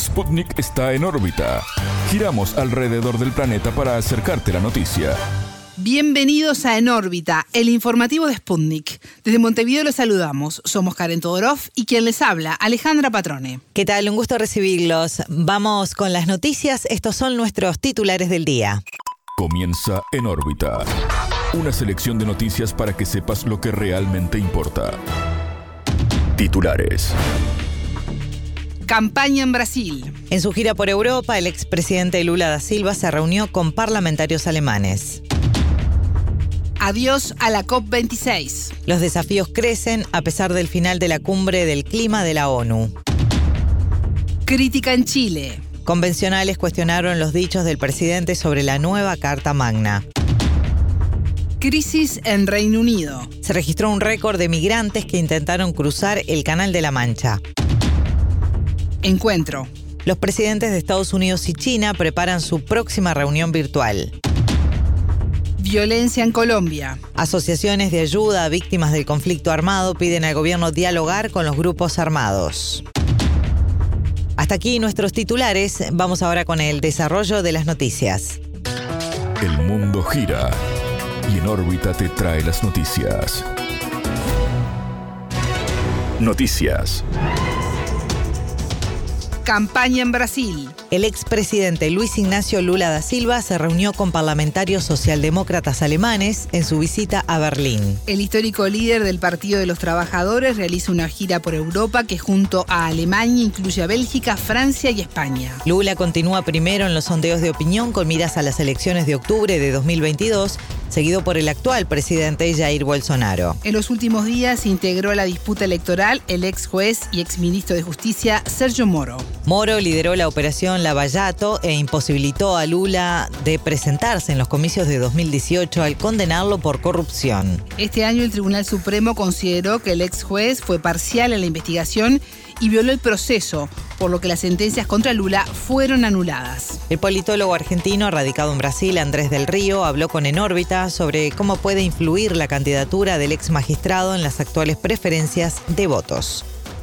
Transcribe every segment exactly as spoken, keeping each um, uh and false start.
Sputnik está en órbita. Giramos alrededor del planeta para acercarte la noticia. Bienvenidos a En órbita, el informativo de Sputnik. Desde Montevideo los saludamos. Somos Karen Todorov y quien les habla, Alejandra Patrone. ¿Qué tal? Un gusto recibirlos. Vamos con las noticias. Estos son nuestros titulares del día. Comienza En órbita. Una selección de noticias para que sepas lo que realmente importa. Titulares. Campaña en Brasil. En su gira por Europa, el expresidente Lula da Silva se reunió con parlamentarios alemanes. Adiós a la COP veintiséis. Los desafíos crecen a pesar del final de la cumbre del clima de la ONU. Crítica en Chile. Convencionales cuestionaron los dichos del presidente sobre la nueva Carta Magna. Crisis en Reino Unido. Se registró un récord de migrantes que intentaron cruzar el Canal de la Mancha. Encuentro. Los presidentes de Estados Unidos y China preparan su próxima reunión virtual. Violencia en Colombia. Asociaciones de ayuda a víctimas del conflicto armado piden al gobierno dialogar con los grupos armados. Hasta aquí nuestros titulares. Vamos ahora con el desarrollo de las noticias. El mundo gira y En órbita te trae las noticias. Noticias. Campaña en Brasil. El expresidente Luis Ignacio Lula da Silva se reunió con parlamentarios socialdemócratas alemanes en su visita a Berlín. El histórico líder del Partido de los Trabajadores realiza una gira por Europa que junto a Alemania incluye a Bélgica, Francia y España. Lula continúa primero en los sondeos de opinión con miras a las elecciones de octubre de dos mil veintidós, seguido por el actual presidente Jair Bolsonaro. En los últimos días se integró a la disputa electoral el ex juez y ex ministro de Justicia Sergio Moro. Moro lideró la operación Lava Jato e imposibilitó a Lula de presentarse en los comicios de dos mil dieciocho al condenarlo por corrupción. Este año el Tribunal Supremo consideró que el ex juez fue parcial en la investigación y violó el proceso, por lo que las sentencias contra Lula fueron anuladas. El politólogo argentino radicado en Brasil, Andrés del Río, habló con En órbita sobre cómo puede influir la candidatura del ex magistrado en las actuales preferencias de votos.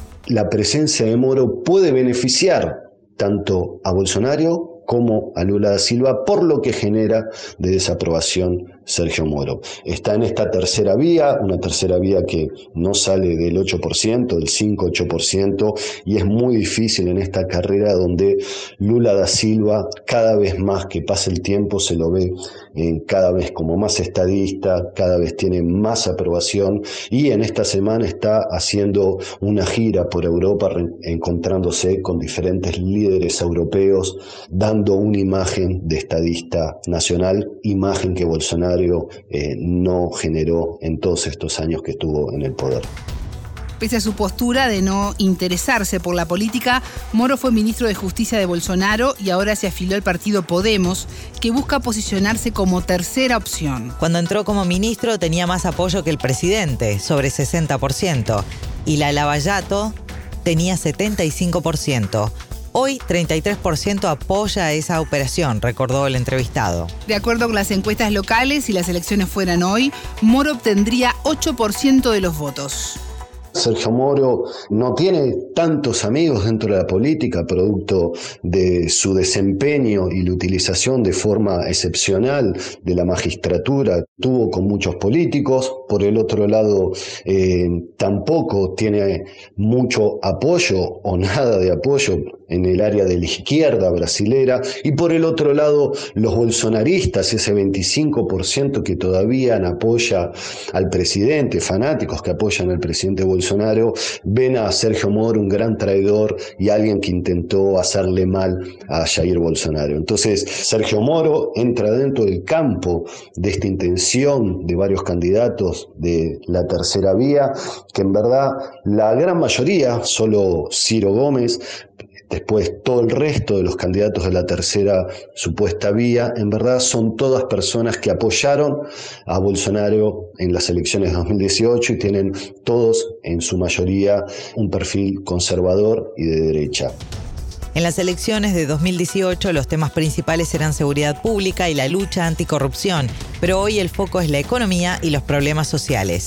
La presencia de Moro puede beneficiar tanto a Bolsonaro como a Lula da Silva por lo que genera de desaprobación Sergio Moro. Está en esta tercera vía, una tercera vía que no sale del ocho por ciento, del cinco a ocho por ciento, y es muy difícil en esta carrera donde Lula da Silva, cada vez más que pasa el tiempo, se lo ve eh, cada vez como más estadista, cada vez tiene más aprobación, y en esta semana está haciendo una gira por Europa, re- encontrándose con diferentes líderes europeos, dando una imagen de estadista nacional, imagen que Bolsonaro eh, no generó en todos estos años que estuvo en el poder. Pese a su postura de no interesarse por la política, Moro fue ministro de Justicia de Bolsonaro y ahora se afilió al partido Podemos, que busca posicionarse como tercera opción. Cuando entró como ministro tenía más apoyo que el presidente, sobre sesenta por ciento, y la Lava Jato tenía setenta y cinco por ciento. Hoy, treinta y tres por ciento apoya esa operación, recordó el entrevistado. De acuerdo con las encuestas locales, si las elecciones fueran hoy, Moro obtendría ocho por ciento de los votos. Sergio Moro no tiene tantos amigos dentro de la política, producto de su desempeño y la utilización de forma excepcional de la magistratura. Tuvo con muchos políticos. Por el otro lado, eh, tampoco tiene mucho apoyo o nada de apoyo en el área de la izquierda brasilera. Y por el otro lado, los bolsonaristas, ese veinticinco por ciento que todavía apoya al presidente, fanáticos que apoyan al presidente Bolsonaro, ven a Sergio Moro un gran traidor y alguien que intentó hacerle mal a Jair Bolsonaro. Entonces, Sergio Moro entra dentro del campo de esta intención de varios candidatos de la tercera vía, que en verdad la gran mayoría, solo Ciro Gómez, después todo el resto de los candidatos de la tercera supuesta vía, en verdad son todas personas que apoyaron a Bolsonaro en las elecciones de dos mil dieciocho y tienen todos, en su mayoría, un perfil conservador y de derecha. En las elecciones de dos mil dieciocho los temas principales eran seguridad pública y la lucha anticorrupción, pero hoy el foco es la economía y los problemas sociales.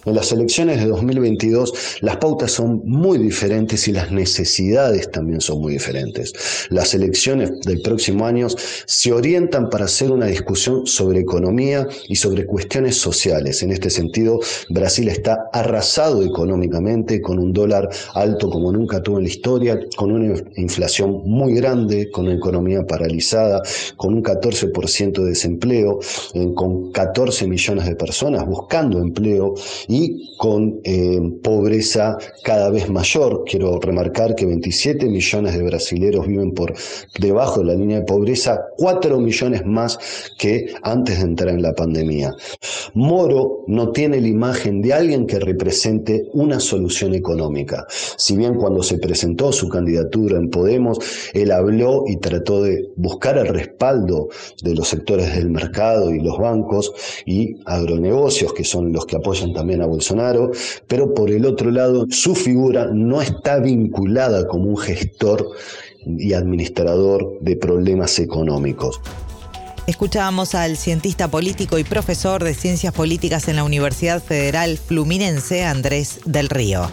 En las elecciones de dos mil veintidós las pautas son muy diferentes y las necesidades también son muy diferentes. Las elecciones del próximo año se orientan para hacer una discusión sobre economía y sobre cuestiones sociales. En este sentido, Brasil está arrasado económicamente, con un dólar alto como nunca tuvo en la historia, con una inflación muy grande, con una economía paralizada, con un catorce por ciento de desempleo, eh, con catorce millones de personas buscando empleo y con eh, pobreza cada vez mayor. Quiero remarcar que veintisiete millones de brasileños viven por debajo de la línea de pobreza, cuatro millones más que antes de entrar en la pandemia. Moro no tiene la imagen de alguien que represente una solución económica. Si bien cuando se presentó su candidatura en Podemos, él habló y trató de buscar el respaldo de los sectores del mercado y los bancos y agronegocios, que son los que apoyan también a Bolsonaro, pero por el otro lado, su figura no está vinculada como un gestor y administrador de problemas económicos. Escuchábamos al cientista político y profesor de Ciencias Políticas en la Universidad Federal Fluminense, Andrés del Río.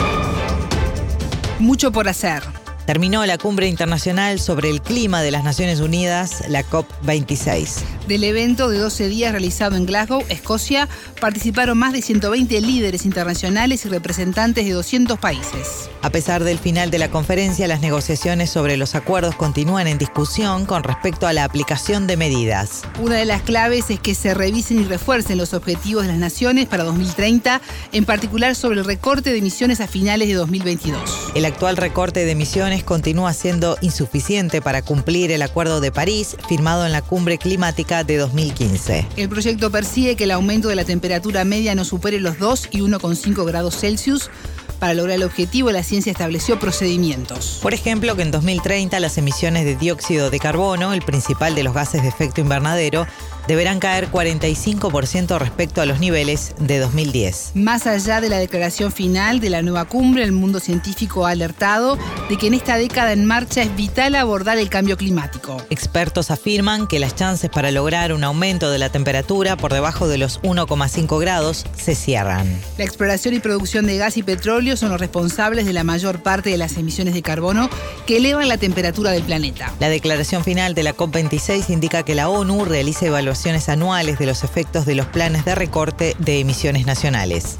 Mucho por hacer. Terminó la cumbre internacional sobre el clima de las Naciones Unidas, la COP veintiséis. Del evento de doce días realizado en Glasgow, Escocia, participaron más de ciento veinte líderes internacionales y representantes de doscientos países. A pesar del final de la conferencia, las negociaciones sobre los acuerdos continúan en discusión con respecto a la aplicación de medidas. Una de las claves es que se revisen y refuercen los objetivos de las naciones para dos mil treinta, en particular sobre el recorte de emisiones a finales de dos mil veintidós. El actual recorte de emisiones continúa siendo insuficiente para cumplir el Acuerdo de París, firmado en la Cumbre Climática de dos mil quince. El proyecto persigue que el aumento de la temperatura media no supere los dos y uno coma cinco grados Celsius. Para lograr el objetivo, la ciencia estableció procedimientos. Por ejemplo, que en dos mil treinta las emisiones de dióxido de carbono, el principal de los gases de efecto invernadero, deberán caer cuarenta y cinco por ciento respecto a los niveles de dos mil diez. Más allá de la declaración final de la nueva cumbre, el mundo científico ha alertado de que en esta década en marcha es vital abordar el cambio climático. Expertos afirman que las chances para lograr un aumento de la temperatura por debajo de los uno coma cinco grados se cierran. La exploración y producción de gas y petróleo son los responsables de la mayor parte de las emisiones de carbono que elevan la temperatura del planeta. La declaración final de la COP veintiséis indica que la ONU realiza evaluaciones anuales de los efectos de los planes de recorte de emisiones nacionales.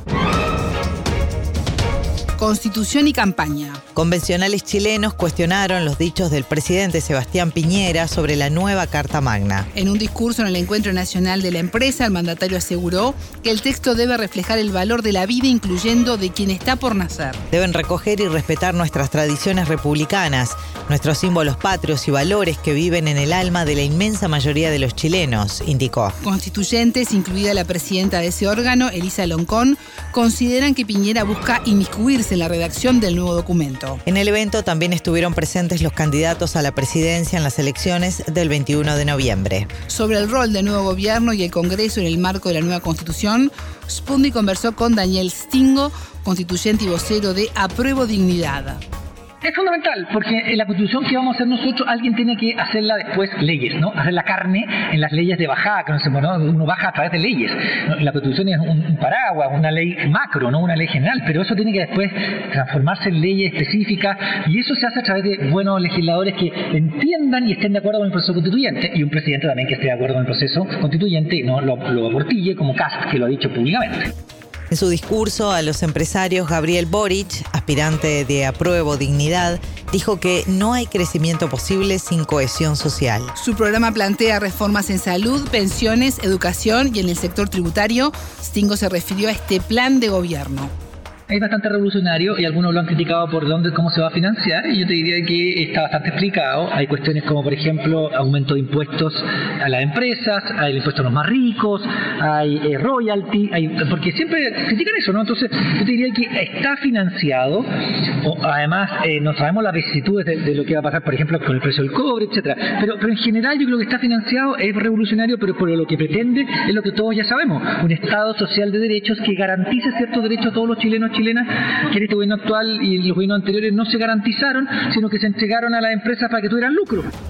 Constitución y campaña. Convencionales chilenos cuestionaron los dichos del presidente Sebastián Piñera sobre la nueva Carta Magna. En un discurso en el Encuentro Nacional de la Empresa, el mandatario aseguró que el texto debe reflejar el valor de la vida, incluyendo de quien está por nacer. Deben recoger y respetar nuestras tradiciones republicanas, nuestros símbolos patrios y valores que viven en el alma de la inmensa mayoría de los chilenos, indicó. Constituyentes, incluida la presidenta de ese órgano, Elisa Loncón, consideran que Piñera busca inmiscuirse en la redacción del nuevo documento. En el evento también estuvieron presentes los candidatos a la presidencia en las elecciones del veintiuno de noviembre. Sobre el rol del nuevo gobierno y el Congreso en el marco de la nueva Constitución, Spundi conversó con Daniel Stingo, constituyente y vocero de Apruebo Dignidad. Es fundamental, porque en la Constitución que vamos a hacer nosotros, alguien tiene que hacerla después leyes, ¿no? Hacer la carne en las leyes de bajada, que no se, ¿no? Uno baja a través de leyes, ¿no? La Constitución es un, un paraguas, una ley macro, no una ley general, pero eso tiene que después transformarse en leyes específicas, y eso se hace a través de buenos legisladores que entiendan y estén de acuerdo con el proceso constituyente, y un presidente también que esté de acuerdo con el proceso constituyente y no lo, lo abortille como Kast, que lo ha dicho públicamente. En su discurso a los empresarios, Gabriel Boric, aspirante de Apruebo Dignidad, dijo que no hay crecimiento posible sin cohesión social. Su programa plantea reformas en salud, pensiones, educación y en el sector tributario. Stingo se refirió a este plan de gobierno. Es bastante revolucionario y algunos lo han criticado por dónde, cómo se va a financiar, y yo te diría que está bastante explicado. Hay cuestiones como, por ejemplo, aumento de impuestos a las empresas, hay el impuesto a los más ricos, hay eh, royalty, hay, porque siempre critican eso, ¿no? Entonces, yo te diría que está financiado. O, además, eh, no sabemos las vicisitudes de, de lo que va a pasar, por ejemplo, con el precio del cobre, etcétera. Pero, pero en general yo creo que está financiado, es revolucionario, pero por lo que pretende es lo que todos ya sabemos: un Estado social de derechos que garantice ciertos derechos a todos los chilenos chilenas, que en este gobierno actual y los gobiernos anteriores no se garantizaron, sino que se entregaron a las empresas para que tuvieran lucro.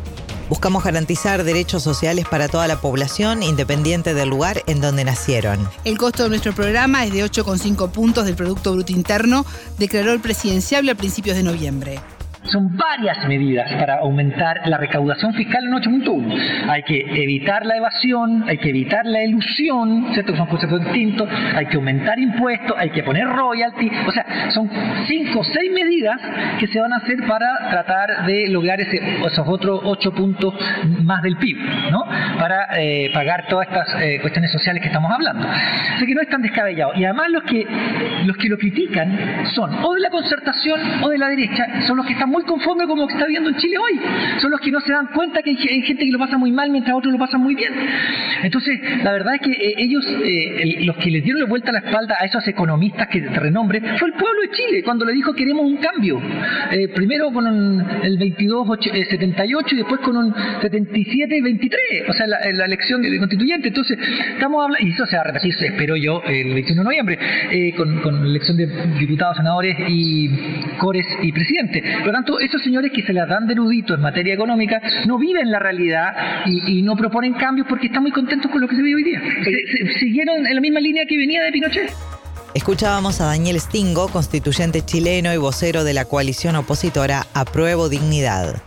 Buscamos garantizar derechos sociales para toda la población, independiente del lugar en donde nacieron. El costo de nuestro programa es de ocho coma cinco puntos del Producto Bruto Interno, declaró el presidenciable a principios de noviembre. Son varias medidas para aumentar la recaudación fiscal en ocho punto uno. Hay que evitar la evasión, hay que evitar la elusión, ¿cierto? Que son conceptos distintos. Hay que aumentar impuestos, hay que poner royalty. O sea, son cinco o seis medidas que se van a hacer para tratar de lograr ese, esos otros ocho puntos más del P I B, ¿no? Para eh, pagar todas estas eh, cuestiones sociales que estamos hablando. Así que no es tan descabellado. Y además los que, los que lo critican son o de la concertación o de la derecha, son los que están muy conforme con lo que está viendo en Chile hoy. Son los que no se dan cuenta que hay gente que lo pasa muy mal mientras otros lo pasan muy bien. Entonces, la verdad es que eh, ellos, eh, el, los que les dieron la vuelta a la espalda a esos economistas que de renombre, fue el pueblo de Chile, cuando le dijo queremos un cambio. Eh, primero con un, el veintidós setenta y ocho y después con un setenta y siete veintitrés, o sea, la, la elección de, de constituyente. Entonces, estamos hablando, y eso se va a repetir, espero yo, el veintiuno de noviembre, eh, con, con la elección de diputados, senadores y cores y presidente. Por lo tanto, esos señores que se les dan de eruditos en materia económica no viven la realidad y, y no proponen cambios porque están muy contentos con lo que se vive hoy día. Se, se, siguieron en la misma línea que venía de Pinochet. Escuchábamos a Daniel Stingo, constituyente chileno y vocero de la coalición opositora Apruebo Dignidad.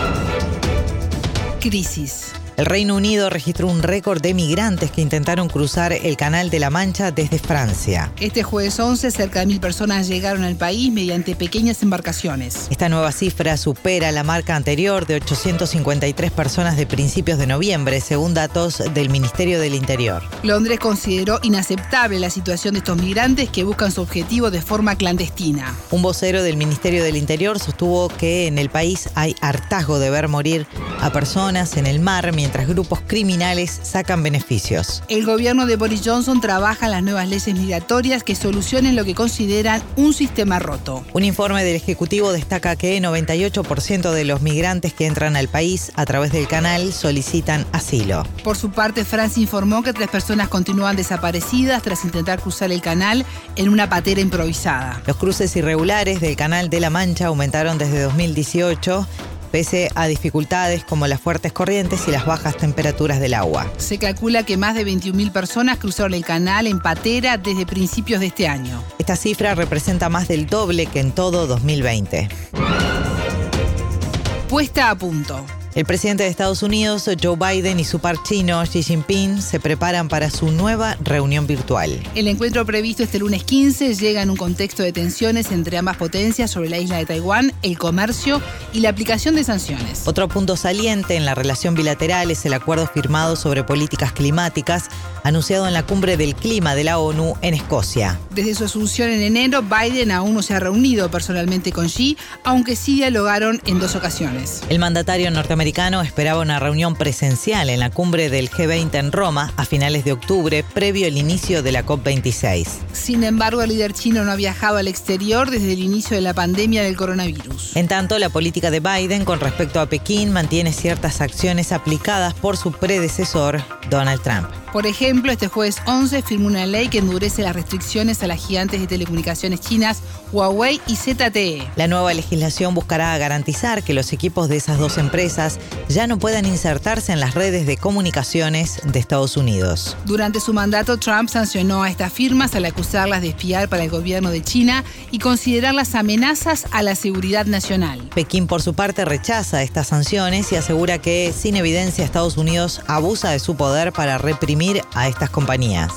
Crisis. El Reino Unido registró un récord de migrantes que intentaron cruzar el Canal de la Mancha desde Francia. Este jueves once, cerca de mil personas llegaron al país mediante pequeñas embarcaciones. Esta nueva cifra supera la marca anterior de ochocientas cincuenta y tres personas de principios de noviembre, según datos del Ministerio del Interior. Londres consideró inaceptable la situación de estos migrantes que buscan su objetivo de forma clandestina. Un vocero del Ministerio del Interior sostuvo que en el país hay hartazgo de ver morir a personas en el mar mientras mientras grupos criminales sacan beneficios. El gobierno de Boris Johnson trabaja en las nuevas leyes migratorias que solucionen lo que consideran un sistema roto. Un informe del Ejecutivo destaca que noventa y ocho por ciento de los migrantes que entran al país a través del canal solicitan asilo. Por su parte, Francia informó que tres personas continúan desaparecidas tras intentar cruzar el canal en una patera improvisada. Los cruces irregulares del Canal de la Mancha aumentaron desde dos mil dieciocho. Pese a dificultades como las fuertes corrientes y las bajas temperaturas del agua. Se calcula que más de veintiún mil personas cruzaron el canal en patera desde principios de este año. Esta cifra representa más del doble que en todo dos mil veinte. Puesta a punto. El presidente de Estados Unidos, Joe Biden, y su par chino, Xi Jinping, se preparan para su nueva reunión virtual. El encuentro previsto este lunes quince llega en un contexto de tensiones entre ambas potencias sobre la isla de Taiwán, el comercio y la aplicación de sanciones. Otro punto saliente en la relación bilateral es el acuerdo firmado sobre políticas climáticas, anunciado en la Cumbre del Clima de la ONU en Escocia. Desde su asunción en enero, Biden aún no se ha reunido personalmente con Xi, aunque sí dialogaron en dos ocasiones. El mandatario norteamericano esperaba una reunión presencial en la cumbre del G veinte en Roma a finales de octubre, previo al inicio de la COP veintiséis. Sin embargo, el líder chino no ha viajado al exterior desde el inicio de la pandemia del coronavirus. En tanto, la política de Biden con respecto a Pekín mantiene ciertas acciones aplicadas por su predecesor, Donald Trump. Por ejemplo, este jueves once firmó una ley que endurece las restricciones a las gigantes de telecomunicaciones chinas Huawei y Z T E. La nueva legislación buscará garantizar que los equipos de esas dos empresas ya no puedan insertarse en las redes de comunicaciones de Estados Unidos. Durante su mandato, Trump sancionó a estas firmas al acusarlas de espiar para el gobierno de China y considerarlas amenazas a la seguridad nacional. Pekín, por su parte, rechaza estas sanciones y asegura que, sin evidencia, Estados Unidos abusa de su poder para reprimir a estas compañías.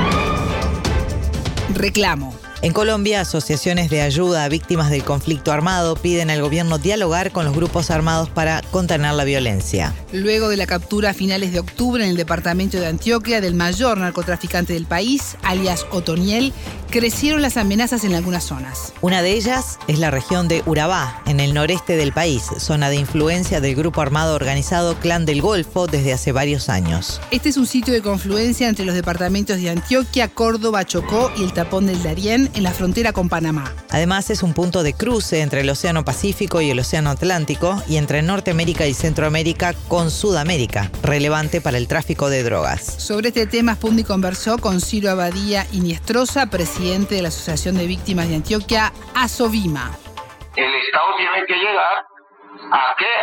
Reclamo. En Colombia, asociaciones de ayuda a víctimas del conflicto armado piden al gobierno dialogar con los grupos armados para contener la violencia. Luego de la captura a finales de octubre en el departamento de Antioquia del mayor narcotraficante del país, alias Otoniel, crecieron las amenazas en algunas zonas. Una de ellas es la región de Urabá, en el noreste del país, zona de influencia del grupo armado organizado Clan del Golfo desde hace varios años. Este es un sitio de confluencia entre los departamentos de Antioquia, Córdoba, Chocó y el Tapón del Darién, en la frontera con Panamá. Además, es un punto de cruce entre el Océano Pacífico y el Océano Atlántico y entre Norteamérica y Centroamérica con Sudamérica, relevante para el tráfico de drogas. Sobre este tema, Spundi conversó con Ciro Abadía Iniestrosa, presidente de la Asociación de Víctimas de Antioquia, ASOVIMA. El Estado tiene que llegar ¿A qué?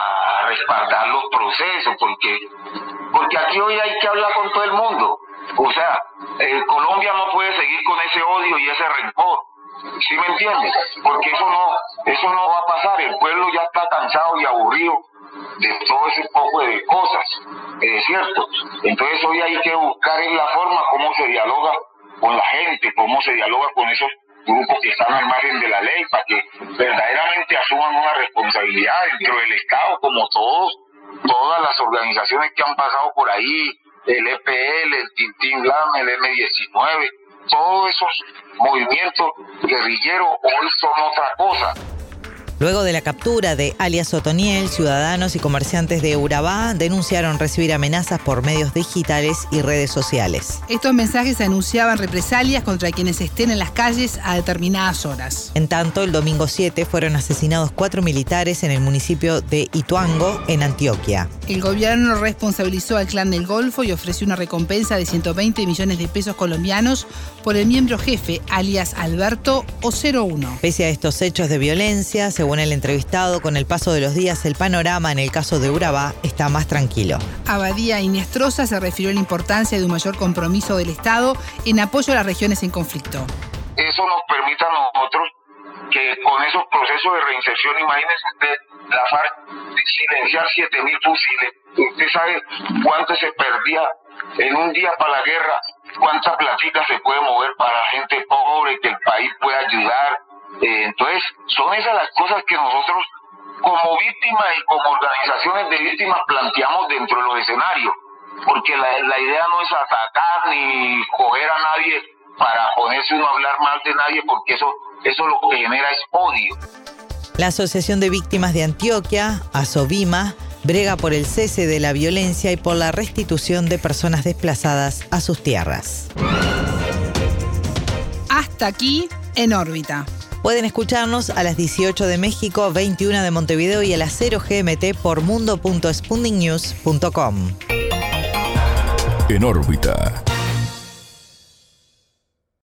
A respaldar los procesos, porque porque aquí hoy hay que hablar con todo el mundo. O sea, eh, Colombia no puede seguir con ese odio y ese rencor. ¿Sí me entiendes? Porque eso no, eso no va a pasar. El pueblo ya está cansado y aburrido de todo ese poco de cosas, es cierto. Entonces hoy hay que buscar en la forma cómo se dialoga con la gente, cómo se dialoga con esos grupos que están al margen de la ley, para que verdaderamente asuman una responsabilidad dentro del Estado, como todos, todas las organizaciones que han pasado por ahí, el E P L, el Tintín Blanc, el eme diecinueve, todos esos movimientos guerrilleros hoy son otra cosa. Luego de la captura de alias Otoniel, ciudadanos y comerciantes de Urabá denunciaron recibir amenazas por medios digitales y redes sociales. Estos mensajes anunciaban represalias contra quienes estén en las calles a determinadas horas. En tanto, el domingo siete fueron asesinados cuatro militares en el municipio de Ituango, en Antioquia. El gobierno responsabilizó al Clan del Golfo y ofreció una recompensa de ciento veinte millones de pesos colombianos por el miembro jefe, alias Alberto o cero uno. Pese a estos hechos de violencia, según el entrevistado, con el paso de los días el panorama en el caso de Urabá está más tranquilo. Abadía Inestrosa se refirió a la importancia de un mayor compromiso del Estado en apoyo a las regiones en conflicto. Eso nos permite a nosotros que con esos procesos de reinserción, imagínense usted, la FARC silenciar siete mil fusiles. Usted sabe cuánto se perdía en un día para la guerra, cuánta platica se puede mover para la gente pobre, que el país pueda ayudar. Eh, entonces, son esas las cosas que nosotros, como víctimas y como organizaciones de víctimas, planteamos dentro de los escenarios. Porque la, la idea no es atacar ni coger a nadie para ponerse uno a hablar mal de nadie, porque eso, eso lo que genera es odio. La Asociación de Víctimas de Antioquia, ASOVIMA, brega por el cese de la violencia y por la restitución de personas desplazadas a sus tierras. Hasta aquí, En órbita. Pueden escucharnos a las dieciocho de México, veintiuna de Montevideo y a las cero G M T por mundo punto sputnik news punto com. En órbita.